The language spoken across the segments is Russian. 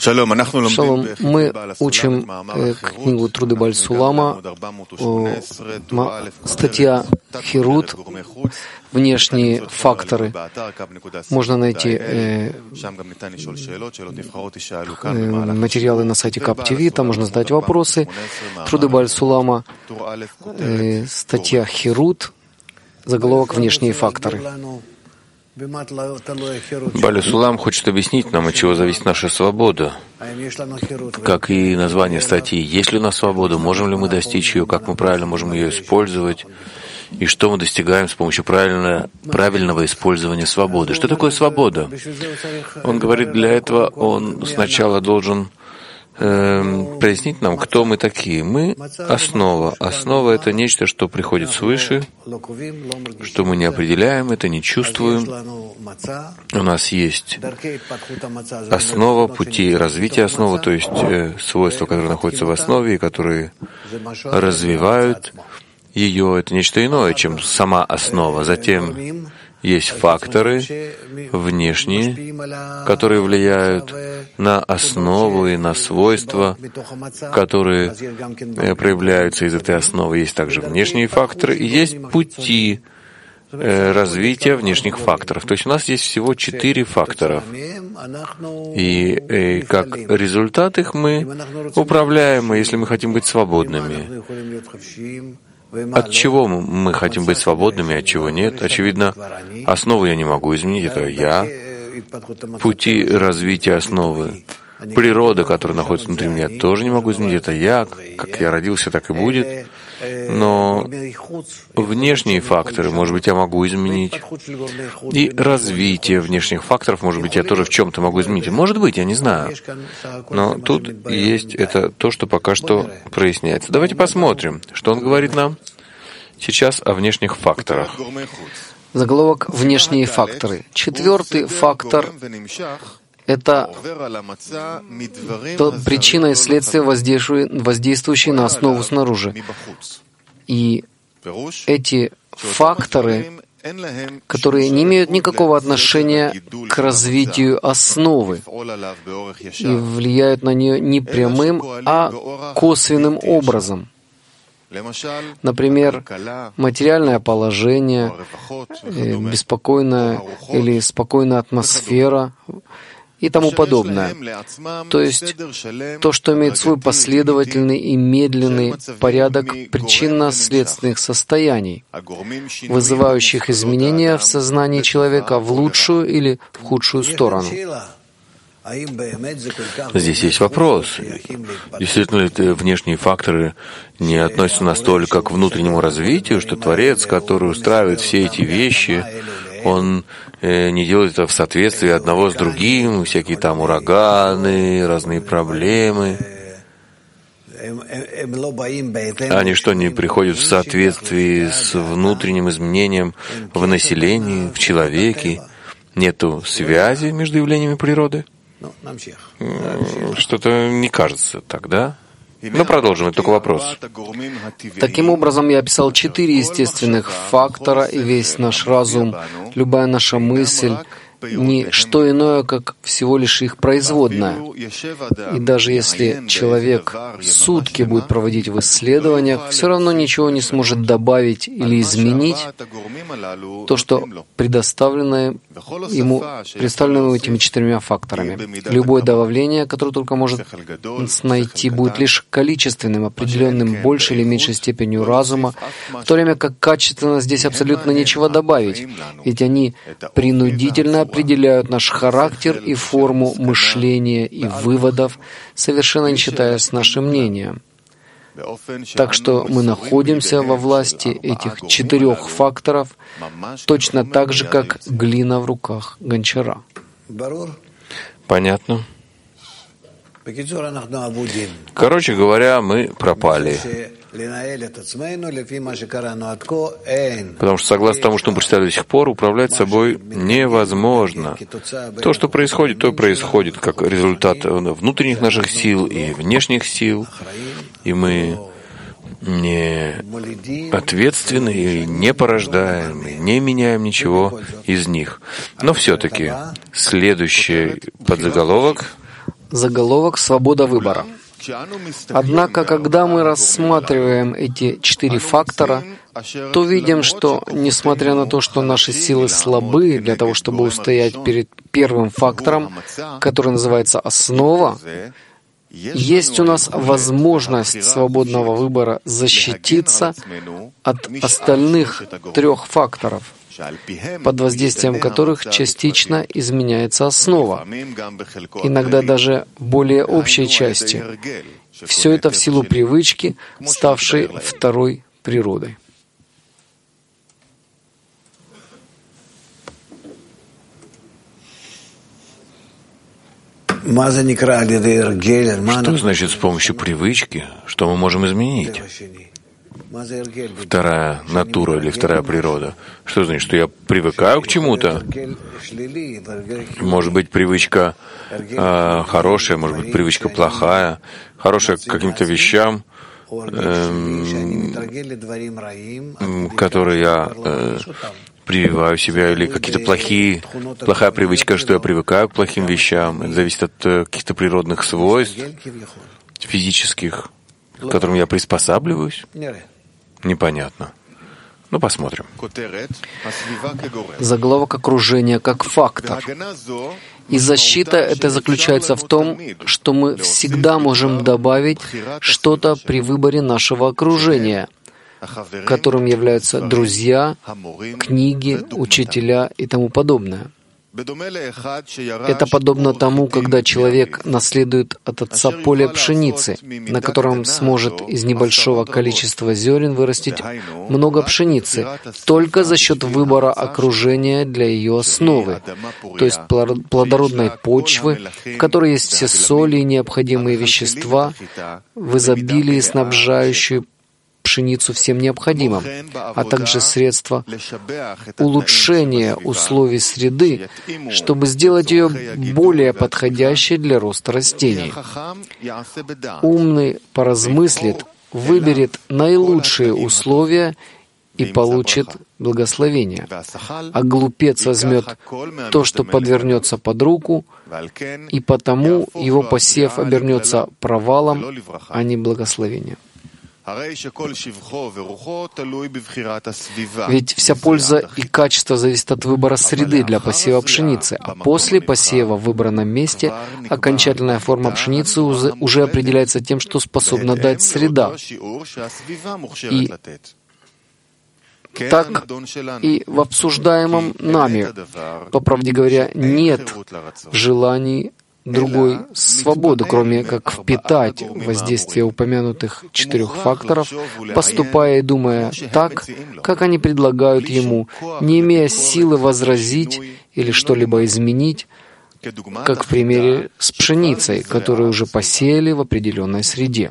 Шалом, мы учим книгу Труды Бааль Сулама, статья Хирут, внешние факторы. Можно найти материалы на сайте КапТВ, там можно задать вопросы. Труды Бааль Сулама, статья Хирут, заголовок «Внешние факторы». Бааль Сулам хочет объяснить нам, от чего зависит наша свобода. Как и название статьи. Есть ли у нас свобода? Можем ли мы достичь ее? Как мы правильно можем ее использовать? И что мы достигаем с помощью правильного использования свободы? Что такое свобода? Он говорит, для этого он сначала должен прояснить нам, кто мы такие. Мы — основа. Основа — это нечто, что приходит свыше, что мы не определяем, это не чувствуем. У нас есть основа, пути развития основы, то есть свойства, которые находятся в основе и которые развивают ее. Это нечто иное, чем сама основа. Затем есть факторы внешние, которые влияют на основу и на свойства, которые проявляются из этой основы. Есть также внешние факторы и есть пути развития внешних факторов. То есть у нас есть всего 4 фактора. И как результат их мы управляем, если мы хотим быть свободными. От чего мы хотим быть свободными, от чего нет? Очевидно, основу я не могу изменить, это я. Пути развития основы, природа, которая находится внутри меня, тоже не могу изменить, это я. Как я родился, так и будет. Но внешние факторы, может быть, я могу изменить. И развитие внешних факторов, может быть, я тоже в чем-то могу изменить. Может быть, я не знаю. Но тут есть это то, что пока что проясняется. Давайте посмотрим, что он говорит нам сейчас о внешних факторах. Заголовок «Внешние факторы». 4-й фактор — это причина и следствие, воздействующие на основу снаружи. И эти факторы, которые не имеют никакого отношения к развитию основы и влияют на нее не прямым, а косвенным образом. Например, материальное положение, беспокойная или спокойная атмосфера и тому подобное. То есть то, что имеет свой последовательный и медленный порядок причинно-следственных состояний, вызывающих изменения в сознании человека в лучшую или в худшую сторону. Здесь есть вопрос. Действительно ли внешние факторы не относятся настолько к внутреннему развитию, что Творец, который устраивает все эти вещи, он не делает это в соответствии одного с другим, всякие там ураганы, разные проблемы. Они что, не приходят в соответствии с внутренним изменением в населении, в человеке? Нету связи между явлениями природы? Что-то не кажется так, да? Но продолжим, это только вопрос. Таким образом, я описал 4 естественных фактора, и весь наш разум, любая наша мысль — не что иное, как всего лишь их производная. И даже если человек сутки будет проводить в исследованиях, все равно ничего не сможет добавить или изменить то, что представлено ему этими 4 факторами. Любое давление, которое только может найти, будет лишь количественным, определенным большей или меньшей степенью разума, в то время как качественно здесь абсолютно нечего добавить, ведь они принудительно определяют наш характер и форму мышления и выводов, совершенно не считаясь с нашим мнением. Так что мы находимся во власти этих 4 факторов точно так же, как глина в руках гончара. Понятно. Короче говоря, мы пропали. Потому что, согласно тому, что мы представили до сих пор, управлять собой невозможно. То, что происходит, то и происходит, как результат внутренних наших сил и внешних сил. И мы не ответственны и не порождаем, и не меняем ничего из них. Но все-таки следующий подзаголовок Заголовок «Свобода выбора». Однако, когда мы рассматриваем эти 4 фактора, то видим, что, несмотря на то, что наши силы слабы для того, чтобы устоять перед первым фактором, который называется «основа», есть у нас возможность свободного выбора защититься от остальных 3 факторов, под воздействием которых частично изменяется основа, иногда даже в более общей части. Все это в силу привычки, ставшей второй природой. Что значит с помощью привычки, что мы можем изменить? Вторая натура или вторая природа. Что значит, что я привыкаю к чему-то? Может быть, привычка хорошая, может быть, привычка плохая. Хорошая к каким-то вещам, которые я прививаю себя, или какие-то плохая привычка, что я привыкаю к плохим вещам. Это зависит от каких-то природных свойств, физических, к которым я приспосабливаюсь. Непонятно. Ну, посмотрим. Заголовок окружения как фактор. И защита это заключается в том, что мы всегда можем добавить что-то при выборе нашего окружения, которым являются друзья, книги, учителя и тому подобное. Это подобно тому, когда человек наследует от отца поле пшеницы, на котором сможет из небольшого количества зерен вырастить много пшеницы, только за счет выбора окружения для ее основы, то есть плодородной почвы, в которой есть все соли и необходимые вещества, в изобилии снабжающие пшеницу всем необходимым, а также средства улучшения условий среды, чтобы сделать ее более подходящей для роста растений. Умный поразмыслит, выберет наилучшие условия и получит благословение. А глупец возьмет то, что подвернется под руку, и потому его посев обернется провалом, а не благословением. Ведь вся польза и качество зависят от выбора среды для посева пшеницы, а после посева в выбранном месте окончательная форма пшеницы уже определяется тем, что способна дать среда. И так и в обсуждаемом нами, по правде говоря, нет в желании другой свободы, кроме как впитать воздействие упомянутых 4 факторов, поступая и думая так, как они предлагают ему, не имея силы возразить или что-либо изменить, как в примере с пшеницей, которую уже посеяли в определенной среде.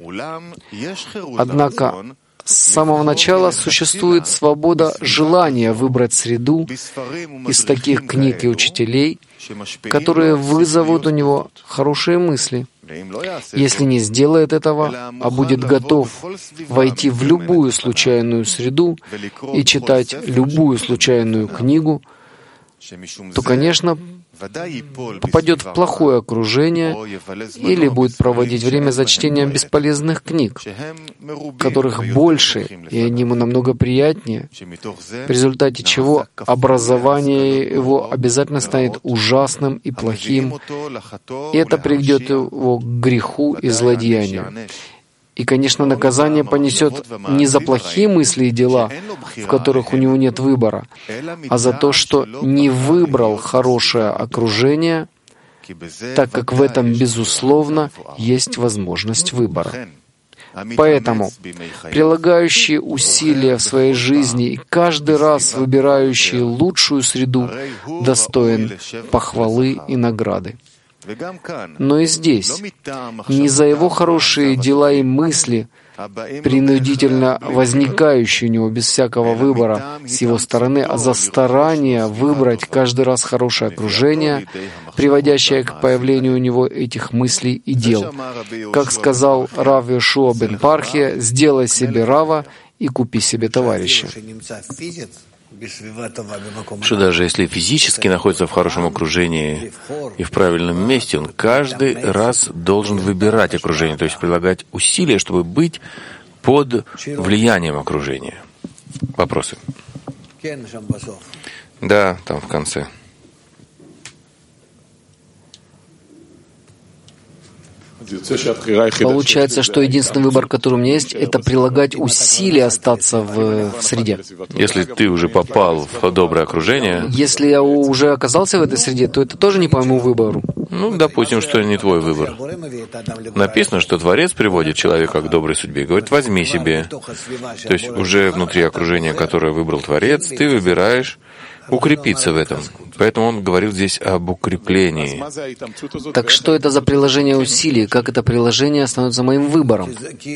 Однако с самого начала существует свобода желания выбрать среду из таких книг и учителей, которые вызовут у него хорошие мысли. Если не сделает этого, а будет готов войти в любую случайную среду и читать любую случайную книгу, то, конечно, попадет в плохое окружение или будет проводить время за чтением бесполезных книг, которых больше, и они ему намного приятнее, в результате чего образование его обязательно станет ужасным и плохим, и это приведет его к греху и злодеянию. И, конечно, наказание понесет не за плохие мысли и дела, в которых у него нет выбора, а за то, что не выбрал хорошее окружение, так как в этом, безусловно, есть возможность выбора. Поэтому прилагающие усилия в своей жизни и каждый раз выбирающий лучшую среду достоин похвалы и награды. Но и здесь, не за его хорошие дела и мысли, принудительно возникающие у него без всякого выбора с его стороны, а за старание выбрать каждый раз хорошее окружение, приводящее к появлению у него этих мыслей и дел. Как сказал Рав Йошуа бен Пархия, «Сделай себе рава и купи себе товарища». что даже если физически находится в хорошем окружении и в правильном месте, он каждый раз должен выбирать окружение, то есть прилагать усилия, чтобы быть под влиянием окружения. Вопросы? Да, там в конце. Получается, что единственный выбор, который у меня есть, это прилагать усилия остаться в среде. Если ты уже попал в доброе окружение... Если я уже оказался в этой среде, то это тоже не по моему выбору. Ну, допустим, что не твой выбор. Написано, что Творец приводит человека к доброй судьбе. Говорит, возьми себе. То есть уже внутри окружения, которое выбрал Творец, ты выбираешь укрепиться в этом. Поэтому он говорил здесь об укреплении. Так что это за приложение усилий? Как это приложение становится моим выбором?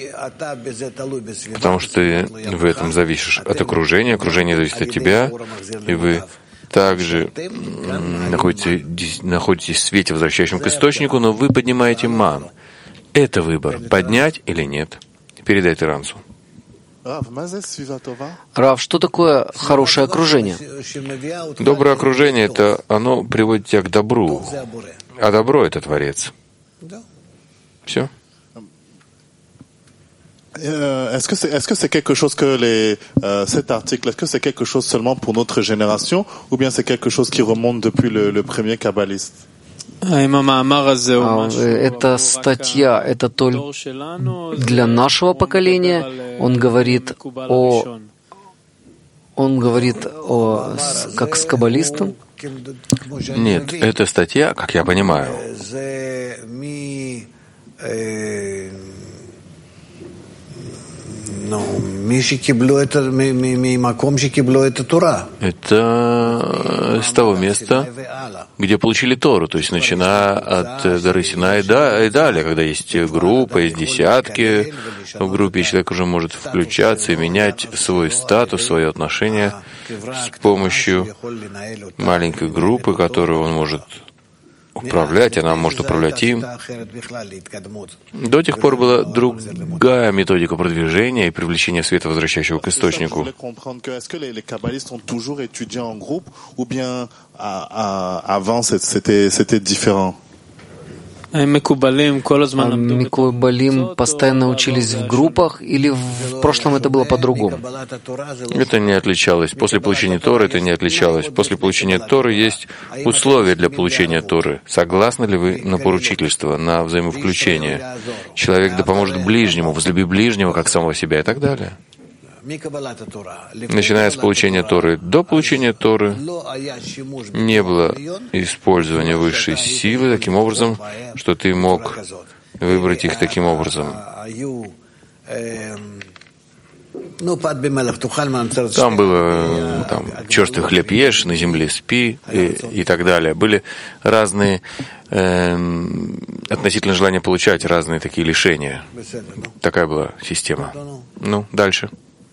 Потому что ты в этом зависишь от окружения, окружение зависит от тебя, и вы также находитесь в свете, возвращающем к источнику, но вы поднимаете ман. Это выбор, поднять или нет. Передай Терансу. Рав, что такое хорошее окружение? Доброе окружение — это оно приводит тебя к добру, а добро — это Творец. Все? Est-ce que c'est quelque chose que cet article, est-ce que c'est quelque chose seulement pour notre génération, ou bien c'est quelque chose qui remonte depuis le premier kabbaliste? Эта статья, это только для нашего поколения. Он говорит как с каббалистом? Нет, эта статья, как я понимаю, это с того места, где получили Тору, то есть начиная от горы Синай и далее, когда есть группа, есть десятки в группе, и человек уже может включаться и менять свой статус, свое отношение с помощью маленькой группы, которую он может управлять, она может управлять им. До тех пор была другая методика продвижения и привлечения света, возвращающего к источнику. Микубалим постоянно учились в группах, или в прошлом это было по-другому? Это не отличалось. После получения Торы это не отличалось. После получения Торы есть условия для получения Торы. Согласны ли вы на поручительство, на взаимовключение? Человек да поможет ближнему, возлюби ближнего, как самого себя и так далее. Начиная с получения Торы, до получения Торы не было использования высшей силы таким образом, что ты мог выбрать их таким образом. Там было черствый хлеб ешь, на земле спи и так далее. Были разные относительно желания получать разные такие лишения. Такая была система. Ну, дальше.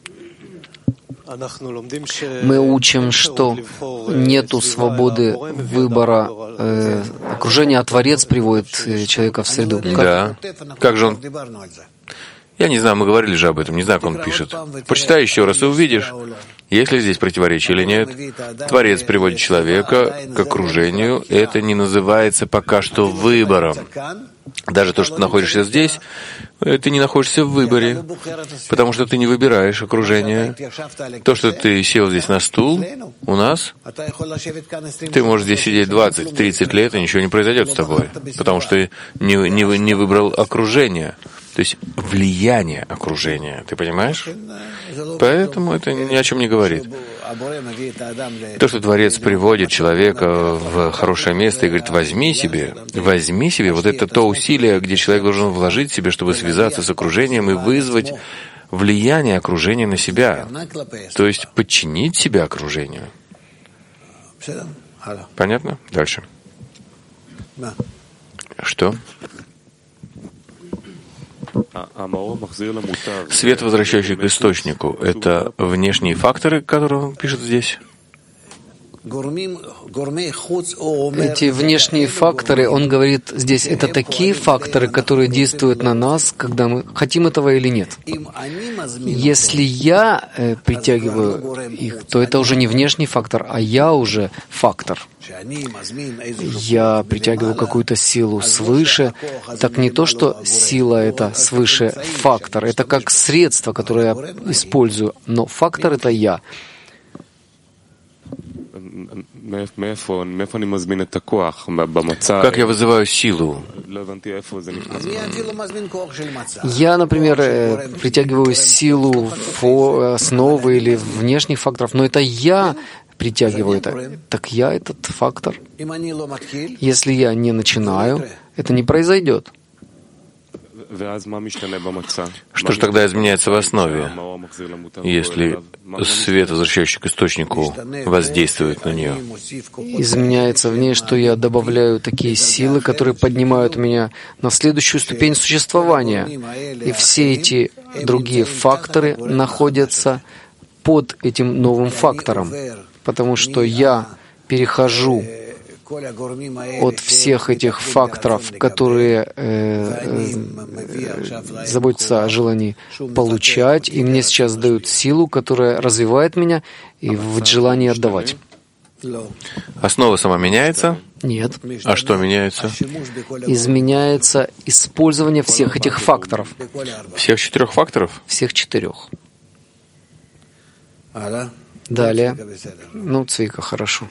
Мы учим, что нету свободы выбора окружения, а Творец приводит человека в среду. Да. Как же он? Я не знаю, мы говорили же об этом, не знаю, как он пишет. Прочитай еще раз и увидишь, есть ли здесь противоречие или нет. Творец приводит человека к окружению, это не называется пока что выбором. Даже то, что ты находишься здесь, ты не находишься в выборе, потому что ты не выбираешь окружение. То, что ты сел здесь на стул, у нас, ты можешь здесь сидеть 20-30 лет, и ничего не произойдет с тобой, потому что ты не выбрал окружение. То есть влияние окружения. Ты понимаешь? Поэтому это ни о чем не говорит. То, что Творец приводит человека в хорошее место и говорит, возьми себе, вот это то усилие, где человек должен вложить себе, чтобы связаться с окружением и вызвать влияние окружения на себя. То есть подчинить себя окружению. Понятно? Дальше. Что? Свет, возвращающий к источнику, это внешние факторы, которые он пишет здесь? Эти внешние факторы, он говорит здесь, это такие факторы, которые действуют на нас, когда мы хотим этого или нет. Если я притягиваю их, то это уже не внешний фактор, а я уже фактор. Я притягиваю какую-то силу свыше. Так не то, что сила — это свыше фактор, это как средство, которое я использую, но фактор — это я. Как я вызываю силу? Я, например, притягиваю силу основы или внешних факторов, но это я притягиваю это. Так я этот фактор. Если я не начинаю, это не произойдет. Что же тогда изменяется в основе, если свет, возвращающий к источнику, воздействует на нее? Изменяется в ней, что я добавляю такие силы, которые поднимают меня на следующую ступень существования. И все эти другие факторы находятся под этим новым фактором, потому что я перехожу от всех этих факторов, которые заботятся о желании получать, и мне сейчас дают силу, которая развивает меня и в желании отдавать. Основа сама меняется? Нет. А что меняется? Изменяется использование всех этих факторов. Всех 4 факторов? Всех 4. Далее. Цвика, хорошо.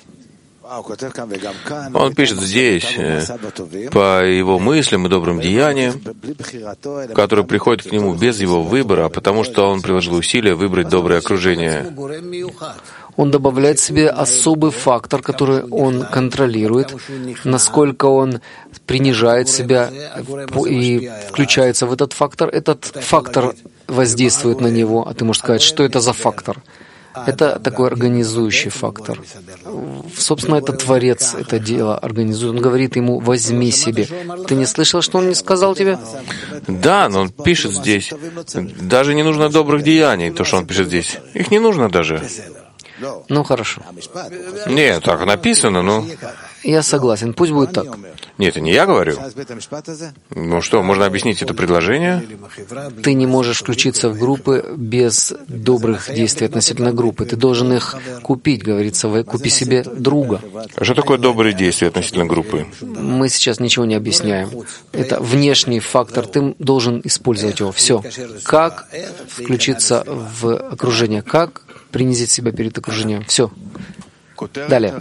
Он пишет здесь, по его мыслям и добрым деяниям, которые приходят к нему без его выбора, потому что он приложил усилия выбрать доброе окружение. Он добавляет себе особый фактор, который он контролирует, насколько он принижает себя и включается в этот фактор воздействует на него. А ты можешь сказать, что это за фактор? Это такой организующий фактор. Собственно, это Творец это дело организует. Он говорит ему: возьми себе. Ты не слышал, что он не сказал тебе? Да, но он пишет здесь. Даже не нужно добрых деяний, то, что он пишет здесь. Их не нужно даже. Хорошо. Нет, так написано, но... Я согласен, пусть будет так. Нет, это не я говорю. Что, можно объяснить это предложение? Ты не можешь включиться в группы без добрых действий относительно группы. Ты должен их купить, говорится, купи себе друга. А что такое добрые действия относительно группы? Мы сейчас ничего не объясняем. Это внешний фактор, ты должен использовать его. Все. Как включиться в окружение? Как принизить себя перед окружением? Все. Далее.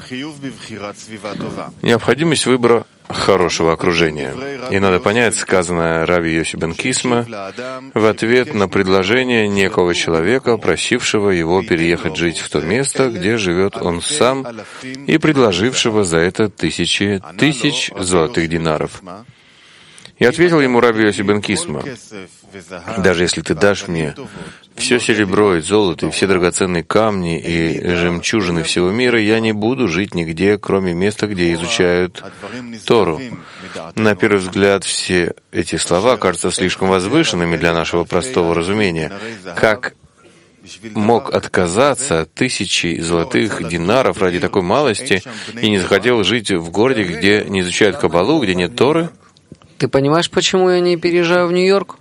Необходимость выбора хорошего окружения. И надо понять сказанное Рави Йоси бен Кисма в ответ на предложение некого человека, просившего его переехать жить в то место, где живет он сам, и предложившего за это тысячи тысяч золотых динаров. И ответил ему Рави Йоси бен Кисма: даже если ты дашь мне все серебро и золото, и все драгоценные камни и жемчужины всего мира, я не буду жить нигде, кроме места, где изучают Тору. На первый взгляд, все эти слова кажутся слишком возвышенными для нашего простого разумения. Как мог отказаться от 1000 золотых динаров ради такой малости и не захотел жить в городе, где не изучают Каббалу, где нет Торы? Ты понимаешь, почему я не переезжаю в Нью-Йорк?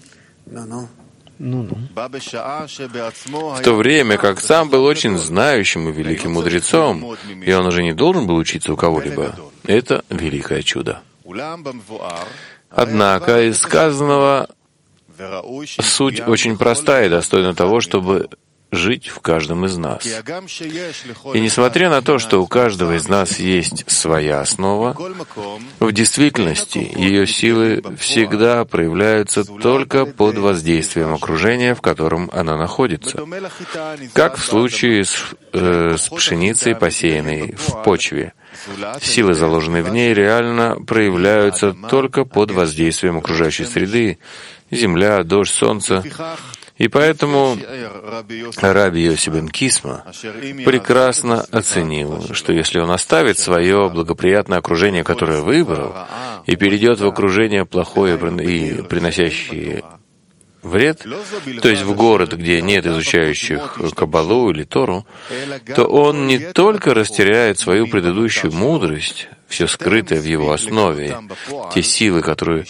В то время как сам был очень знающим и великим мудрецом, и он уже не должен был учиться у кого-либо. Это великое чудо. Однако из сказанного суть очень простая и достойна того, чтобы жить в каждом из нас. И несмотря на то, что у каждого из нас есть своя основа, в действительности ее силы всегда проявляются только под воздействием окружения, в котором она находится. Как в случае с пшеницей, посеянной в почве. Силы, заложенные в ней, реально проявляются только под воздействием окружающей среды, земля, дождь, солнце. И поэтому Раби Йоси бен Кисма прекрасно оценил, что если он оставит свое благоприятное окружение, которое выбрал, и перейдет в окружение плохое и приносящее вред, то есть в город, где нет изучающих Каббалу или Тору, то он не только растеряет свою предыдущую мудрость, все скрытое в его основе, те силы, которые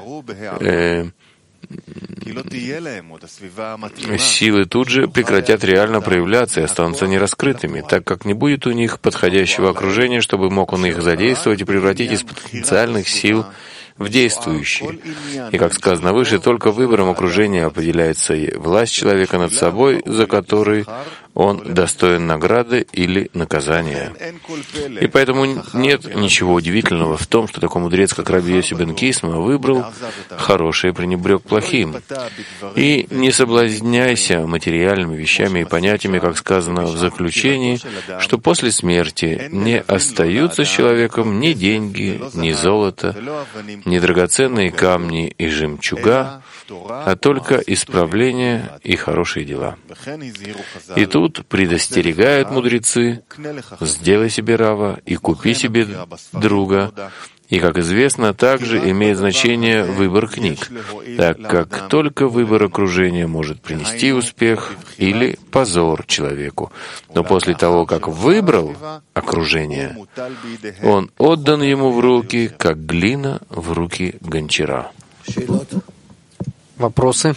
силы тут же прекратят реально проявляться и останутся нераскрытыми, так как не будет у них подходящего окружения, чтобы мог он их задействовать и превратить из потенциальных сил в действующие. И, как сказано выше, только выбором окружения определяется власть человека над собой, за который он достоин награды или наказания. И поэтому нет ничего удивительного в том, что такой мудрец, как Раби Йоси бен Кисма, выбрал хорошее и пренебрег плохим. И не соблазняйся материальными вещами и понятиями, как сказано в заключении, что после смерти не остаются с человеком ни деньги, ни золото, ни драгоценные камни и жемчуга, а только исправление и хорошие дела. И тут предостерегают мудрецы: сделай себе рава и купи себе друга. И, как известно, также имеет значение выбор книг, так как только выбор окружения может принести успех или позор человеку. Но после того, как выбрал окружение, он отдан ему в руки, как глина в руки гончара. Вопросы?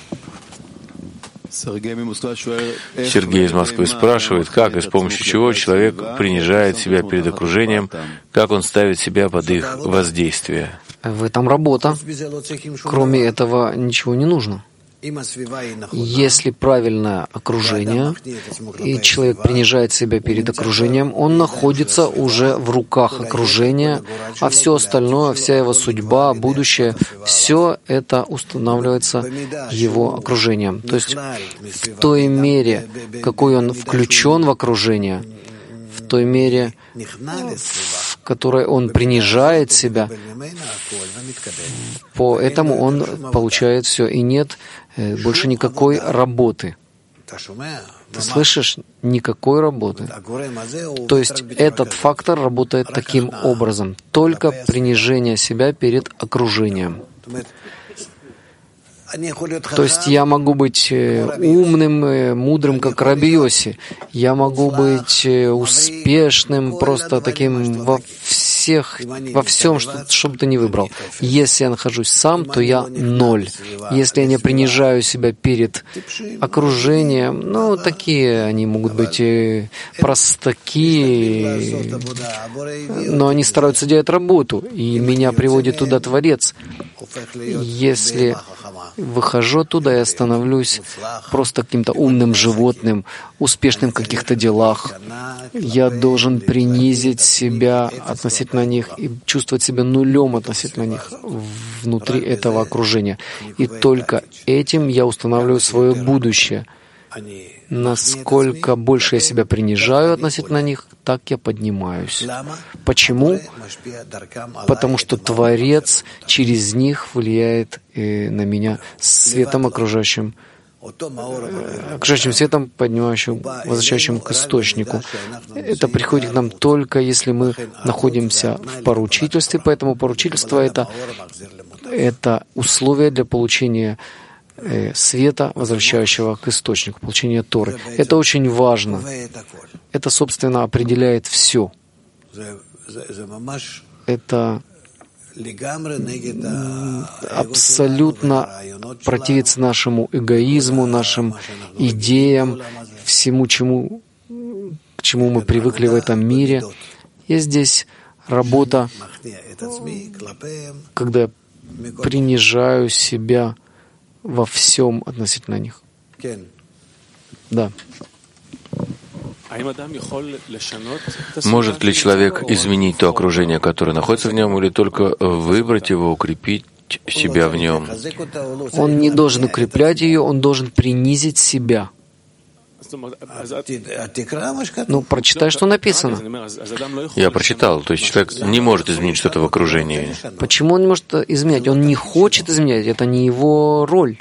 Сергей из Москвы спрашивает, как и с помощью чего человек принижает себя перед окружением, как он ставит себя под их воздействие. В этом работа. Кроме этого ничего не нужно. Если правильное окружение, и человек принижает себя перед окружением, он находится уже в руках окружения, а все остальное, вся его судьба, будущее, все это устанавливается его окружением. То есть в той мере, какой он включен в окружение, в той мере, в которой он принижает себя, поэтому он получает все, и нет больше никакой работы. Ты слышишь? Никакой работы. То есть этот фактор работает таким образом. Только принижение себя перед окружением. То есть я могу быть умным, мудрым, как Раби Йоси. Я могу быть успешным, просто таким во всем, что бы ты ни выбрал. Если я нахожусь сам, то я ноль. Если я не принижаю себя перед окружением, такие они могут быть простаки, но они стараются делать работу, и меня приводит туда Творец. Если выхожу оттуда, я становлюсь просто каким-то умным животным, успешным в каких-то делах. Я должен принизить себя относительно них и чувствовать себя нулем относительно них внутри этого окружения. И только этим я устанавливаю свое будущее. Насколько больше я себя принижаю относительно них, так я поднимаюсь. Почему? Потому что Творец через них влияет на меня светом окружающим светом, поднимающим, возвращающим к источнику. Это приходит к нам только если мы находимся в поручительстве, поэтому поручительство — это условие для получения света, возвращающего к источнику, получения Торы. Это очень важно. Это, собственно, определяет все. Это абсолютно противится нашему эгоизму, нашим идеям, всему, к чему мы привыкли в этом мире. И здесь работа, когда я принижаю себя во всем относительно них. Да. Может ли человек изменить то окружение, которое находится в нем, или только выбрать его, укрепить себя в нем? Он не должен укреплять ее, он должен принизить себя. Прочитай, что написано. Я прочитал. То есть человек не может изменить что-то в окружении. Почему он не может изменять? Он не хочет изменять. Это не его роль.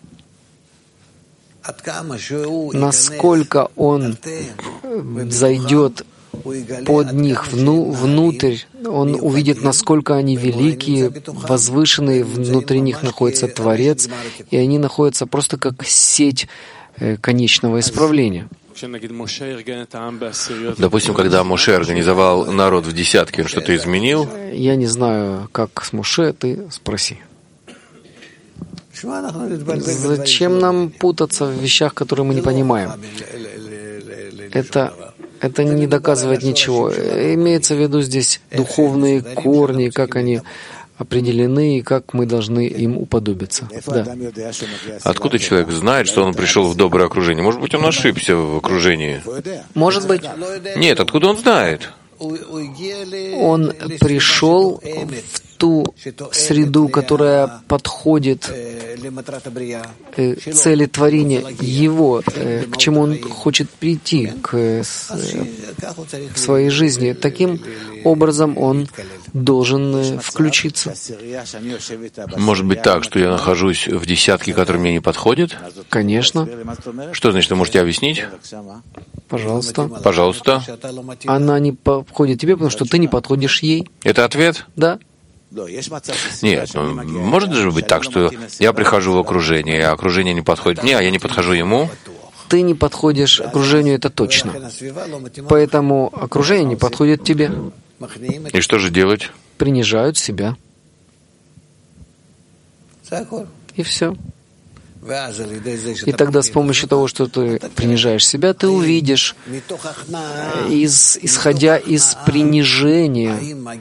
Насколько он зайдет под них внутрь, он увидит, насколько они великие, возвышенные, внутри них находится Творец, и они находятся просто как сеть конечного исправления. Допустим, когда Моше организовал народ в десятке, он что-то изменил? Я не знаю, как с Моше, ты спроси. Зачем нам путаться в вещах, которые мы не понимаем? Это не доказывает ничего. Имеется в виду здесь духовные корни, как они определены и как мы должны им уподобиться. Да. Откуда человек знает, что он пришел в доброе окружение? Может быть, он ошибся в окружении? Может быть. Нет, откуда он знает? Он пришел в ту среду, которая подходит цели творения его, к чему он хочет прийти в своей жизни. Таким образом он должен включиться. Может быть так, что я нахожусь в десятке, который мне не подходит? Конечно. Что значит, вы можете объяснить? Пожалуйста. Пожалуйста. Она не подходит тебе, потому что ты не подходишь ей. Это ответ? Да. Нет, может же быть так, что я прихожу в окружение, а окружение не подходит мне, а я не подхожу ему? Ты не подходишь окружению, это точно. Поэтому окружение не подходит тебе. И что же делать? Принижают себя. И все. И тогда с помощью того, что ты принижаешь себя, ты увидишь, исходя из принижения,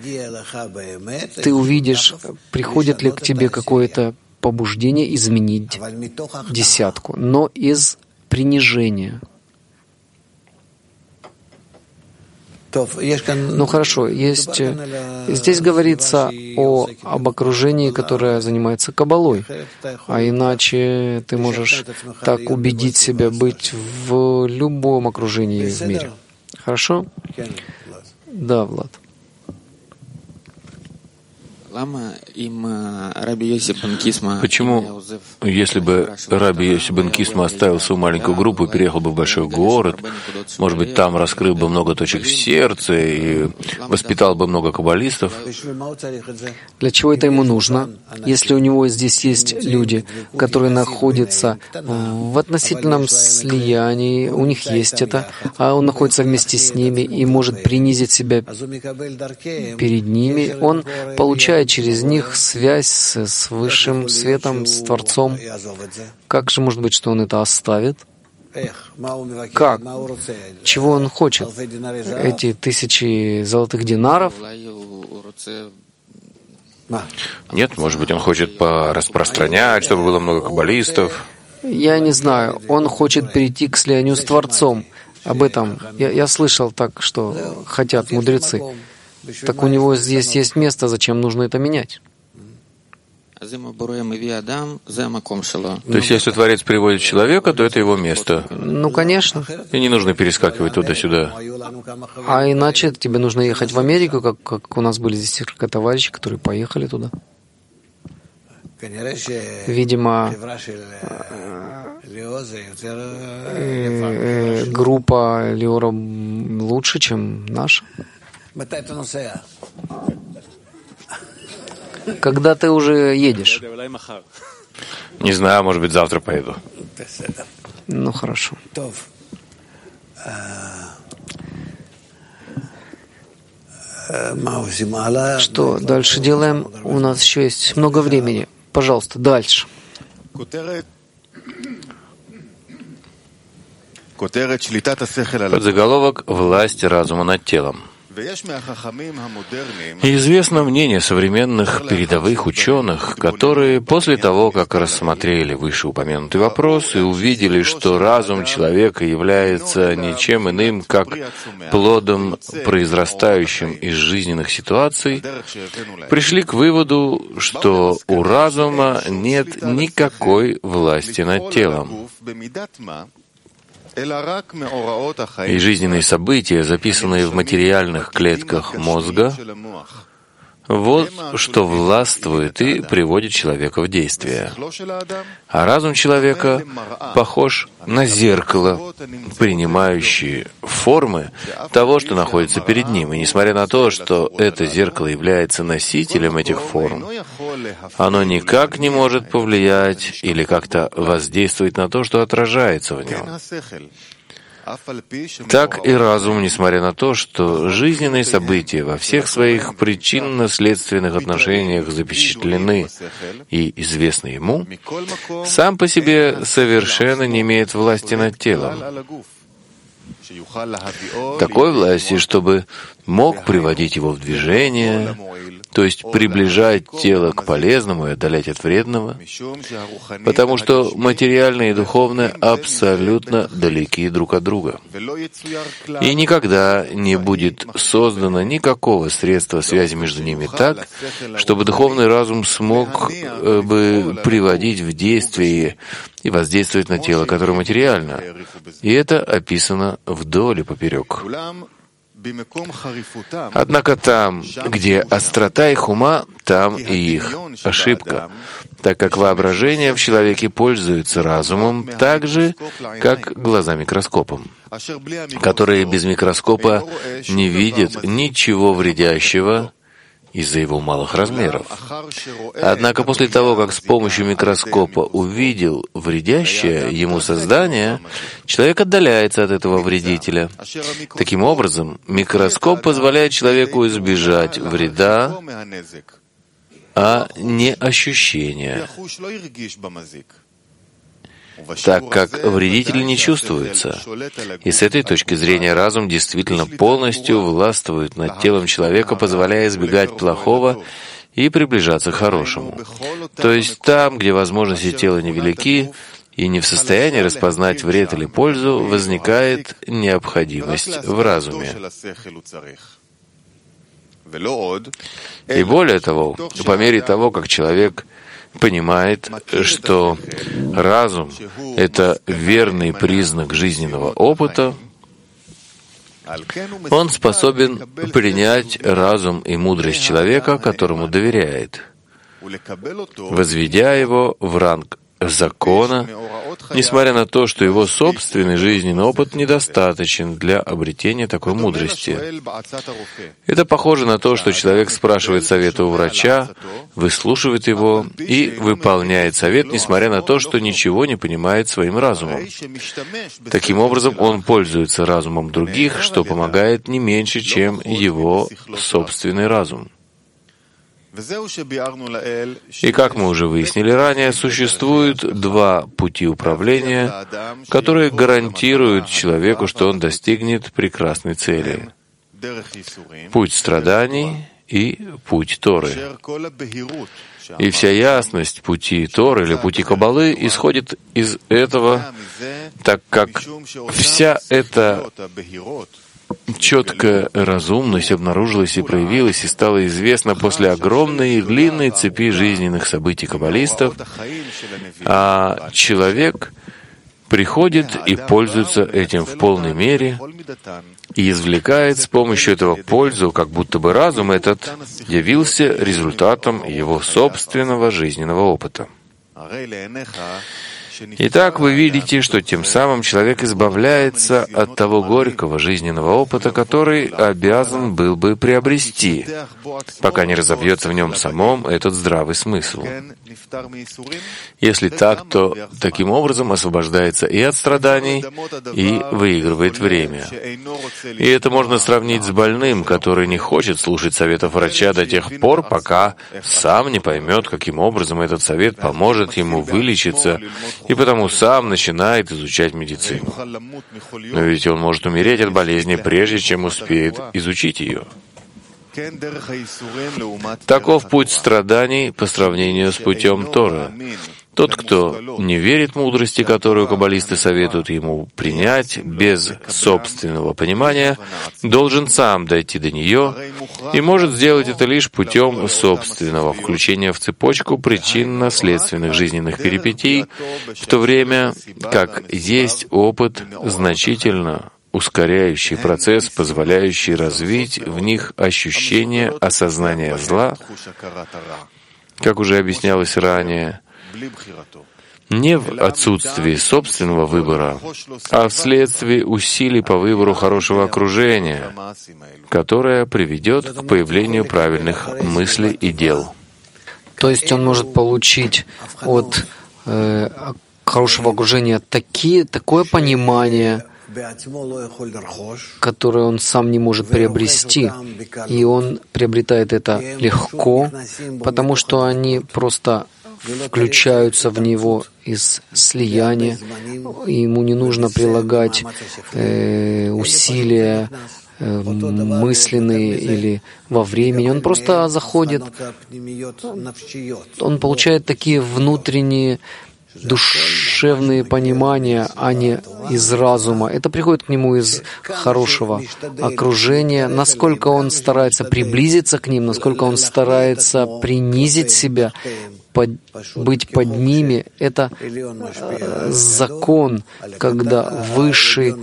ты увидишь, приходит ли к тебе какое-то побуждение изменить десятку, но из принижения. Ну хорошо, здесь говорится об окружении, которое занимается каббалой, а иначе ты можешь так убедить себя быть в любом окружении в мире. Хорошо? Да, Влад. Почему, если бы Раби Йосиф бен Кисма оставил свою маленькую группу и переехал бы в большой город, может быть, там раскрыл бы много точек в сердце и воспитал бы много каббалистов? Для чего это ему нужно? Если у него здесь есть люди, которые находятся в относительном слиянии, у них есть это, а он находится вместе с ними и может принизить себя перед ними, он получает через них связь с Высшим Светом, с Творцом. Как же может быть, что он это оставит? Как? Чего он хочет? Эти 1000 золотых динаров? Нет, может быть, он хочет распространять, чтобы было много каббалистов. Я не знаю. Он хочет перейти к слиянию с Творцом. Об этом я слышал так, что хотят мудрецы. Так у него здесь есть место, зачем нужно это менять? То есть, если Творец приводит человека, то это его место. Ну, конечно. И не нужно перескакивать туда-сюда. А иначе тебе нужно ехать в Америку, как у нас были здесь несколько товарищей, которые поехали туда. Видимо, группа Леора лучше, чем наша. Когда ты уже едешь? Не знаю, может быть, завтра поеду. Ну, хорошо. Что дальше делаем? У нас еще есть много времени. Пожалуйста, дальше. Подзаголовок «Власть разума над телом». И известно мнение современных передовых ученых, которые после того, как рассмотрели вышеупомянутый вопрос и увидели, что разум человека является ничем иным, как плодом, произрастающим из жизненных ситуаций, пришли к выводу, что у разума нет никакой власти над телом. И жизненные события, записанные в материальных клетках мозга, Вот что властвует и приводит человека в действие. А разум человека похож на зеркало, принимающее формы того, что находится перед ним. И несмотря на то, что это зеркало является носителем этих форм, оно никак не может повлиять или как-то воздействовать на то, что отражается в нем. Так и разум, несмотря на то, что жизненные события во всех своих причинно-следственных отношениях запечатлены и известны ему, сам по себе совершенно не имеет власти над телом. Такой власти, чтобы мог приводить его в движение, то есть приближать тело к полезному и отдалять от вредного, потому что материальное и духовное абсолютно далеки друг от друга. И никогда не будет создано никакого средства связи между ними так, чтобы духовный разум смог бы приводить в действие и воздействовать на тело, которое материально. И это описано вдоль и поперек. Однако там, где острота их ума, там и их ошибка, так как воображение в человеке пользуется разумом так же, как глаза микроскопом, которые без микроскопа не видят ничего вредящего из-за его малых размеров. Однако после того, как с помощью микроскопа увидел вредящее ему создание, человек отдаляется от этого вредителя. Таким образом, микроскоп позволяет человеку избежать вреда, а не ощущения, так как вредители не чувствуются. И с этой точки зрения разум действительно полностью властвует над телом человека, позволяя избегать плохого и приближаться к хорошему. То есть там, где возможности тела невелики и не в состоянии распознать вред или пользу, возникает необходимость в разуме. И более того, по мере того, как человек понимает, что разум — это верный признак жизненного опыта, он способен принять разум и мудрость человека, которому доверяет, возведя его в ранг закона, несмотря на то, что его собственный жизненный опыт недостаточен для обретения такой мудрости. Это похоже на то, что человек спрашивает совета у врача, выслушивает его и выполняет совет, несмотря на то, что ничего не понимает своим разумом. Таким образом, он пользуется разумом других, что помогает не меньше, чем его собственный разум. И как мы уже выяснили ранее, существует два пути управления, которые гарантируют человеку, что он достигнет прекрасной цели. Путь страданий и путь Торы. И вся ясность пути Торы или пути Каббалы исходит из этого, так как вся эта четкая разумность обнаружилась и проявилась и стала известна после огромной и длинной цепи жизненных событий каббалистов, а человек приходит и пользуется этим в полной мере и извлекает с помощью этого пользу, как будто бы разум этот явился результатом его собственного жизненного опыта. Итак, вы видите, что тем самым человек избавляется от того горького жизненного опыта, который обязан был бы приобрести, пока не разобьется в нем самом этот здравый смысл. Если так, то таким образом освобождается и от страданий, и выигрывает время. И это можно сравнить с больным, который не хочет слушать советов врача до тех пор, пока сам не поймет, каким образом этот совет поможет ему вылечиться, и потому сам начинает изучать медицину. Но ведь он может умереть от болезни, прежде чем успеет изучить ее. Таков путь страданий по сравнению с путем Торы. Тот, кто не верит мудрости, которую каббалисты советуют ему принять без собственного понимания, должен сам дойти до нее и может сделать это лишь путем собственного включения в цепочку причинно-следственных жизненных перипетий, в то время как есть опыт значительно ускоряющий процесс, позволяющий развить в них ощущение осознания зла, как уже объяснялось ранее, не в отсутствии собственного выбора, а вследствие усилий по выбору хорошего окружения, которое приведет к появлению правильных мыслей и дел. То есть он может получить от хорошего окружения такое понимание, которое он сам не может приобрести, и он приобретает это легко, потому что они просто включаются в него из слияния, и ему не нужно прилагать усилия мысленные или во времени. Он просто заходит, он получает такие внутренние душевные понимания, а не из разума. Это приходит к нему из хорошего окружения. Насколько он старается приблизиться к ним, насколько он старается принизить себя, быть под ними, это закон, когда высший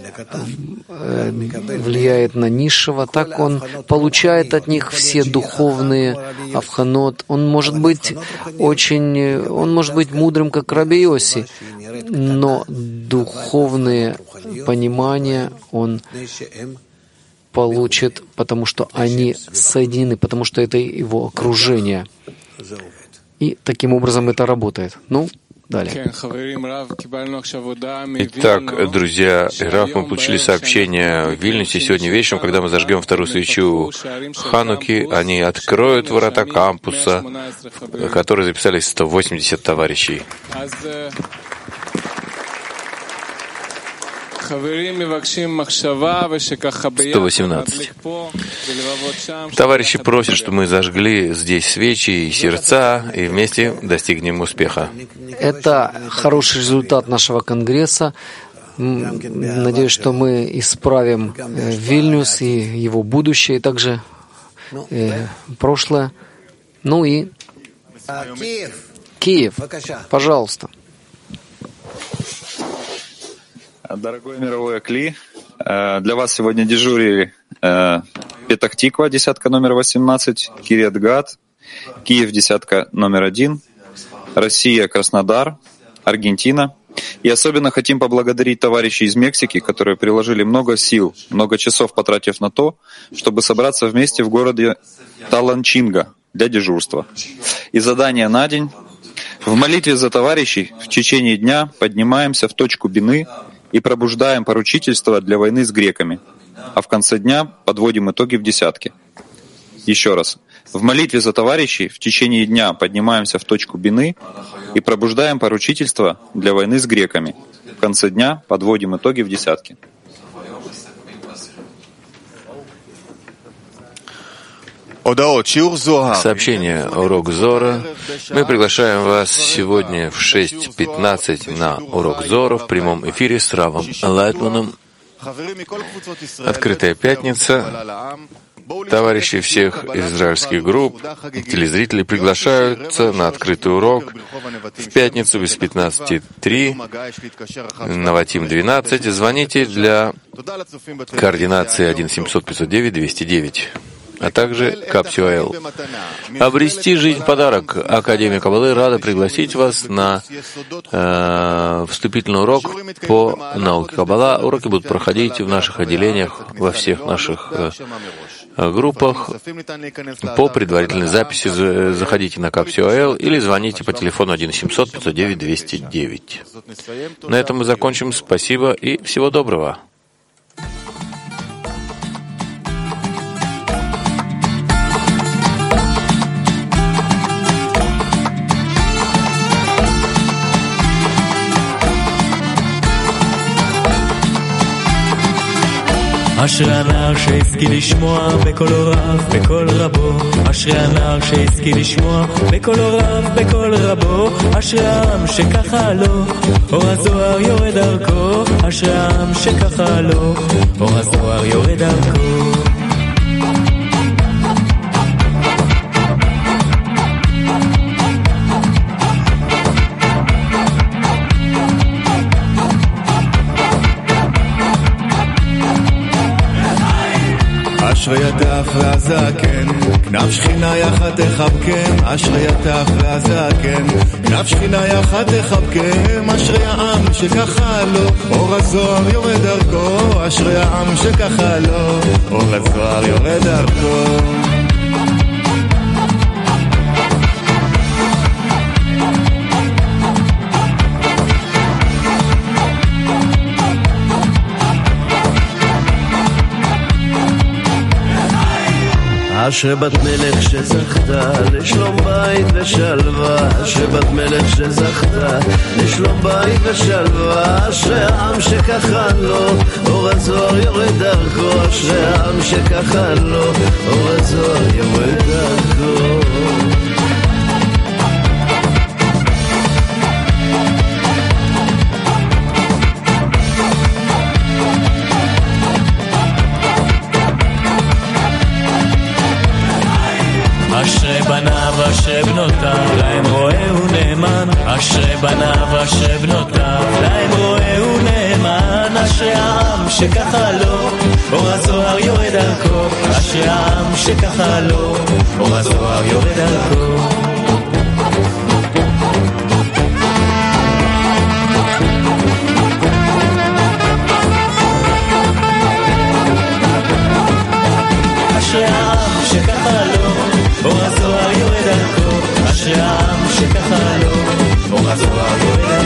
влияет на низшего, так он получает от них все духовные авханот. Он может быть мудрым, как Раби Йоси, но духовные понимания он получит, потому что они соединены, потому что это его окружение. И таким образом это работает. Ну, далее. Итак, друзья, Рав, мы получили сообщение в Вильнюсе сегодня вечером, когда мы зажгем вторую свечу Хануки, они откроют ворота кампуса, в которые записались 180 товарищей. 118. Товарищи просят, чтобы мы зажгли здесь свечи и сердца, и вместе достигнем успеха. Это хороший результат нашего конгресса. Надеюсь, что мы исправим Вильнюс и его будущее, и также прошлое. Ну и Киев, пожалуйста. Дорогой мировой Акли, для вас сегодня дежурили Петах-Тиква, десятка номер 18, Кириат-Гат, Киев, десятка номер 1, Россия, Краснодар, Аргентина. И особенно хотим поблагодарить товарищей из Мексики, которые приложили много сил, много часов потратив на то, чтобы собраться вместе в городе Таланчинга для дежурства. И задание на день. В молитве за товарищей в течение дня поднимаемся в точку Бины и пробуждаем поручительство для войны с греками, а в конце дня подводим итоги в десятке. Еще раз. В молитве за товарищей в течение дня поднимаемся в точку Бины и пробуждаем поручительство для войны с греками. В конце дня подводим итоги в десятке. Сообщение урок Зора. Мы приглашаем вас сегодня в 6:15 на урок Зора в прямом эфире с Равом Лайтманом. Открытая пятница. Товарищи всех израильских групп, телезрители приглашаются на открытый урок в пятницу без 15:03 на Ватим 12. Звоните для координации 1-700-509-209. А также Капсиоэл. Обрести жизнь подарок. Академия Каббалы рада пригласить вас на вступительный урок по науке Каббала. Уроки будут проходить в наших отделениях, во всех наших группах. По предварительной записи заходите на Капсиоэл или звоните по телефону 1-700-509-209. На этом мы закончим. Спасибо и всего доброго. אשרי הנער שהשכיל לשמוע בקול רב, בקול רבו. אשרי הנער שהשכיל לשמוע בקול רב, בקול רבו. אשרי העם שככה לו, אור הזוהר יורד דרכו. אשרי העם שככה לו, אור הזוהר יורד דרכו. הטף והזקן, כנף שכינה יחד תחבקם, אשרי הטף והזקן, כנף שכינה יחד תחבקם, אשרי העם שככה לו, אור הזוהר יורד דרכו, אשרי העם שככה לו, אור הזוהר יורד דרכו. אשרי בת מלך שזכתה לשלום בית ושלווה, אשרי בת מלך שזכתה לשלום בית ושלווה, אשרי העם שככה לו, אור הזוהר יורד דרכו, אשרי העם שככה לו, אור הזוהר יורד דרכו. אשרי בניו אשרי בנותיו להם רואה ונאמן, אשרי בניו אשרי בנותיו להם רואה ונאמן, אשרי העם שככה לו, אור הזוהר יורד דרכו, אשרי העם שככה לו, אור הזוהר יורד דרכו. אשרי העם שככה לו, אור הזוהר יורד דרכו, אשרי העם שככה לו, אור הזוהר יורד דרכו.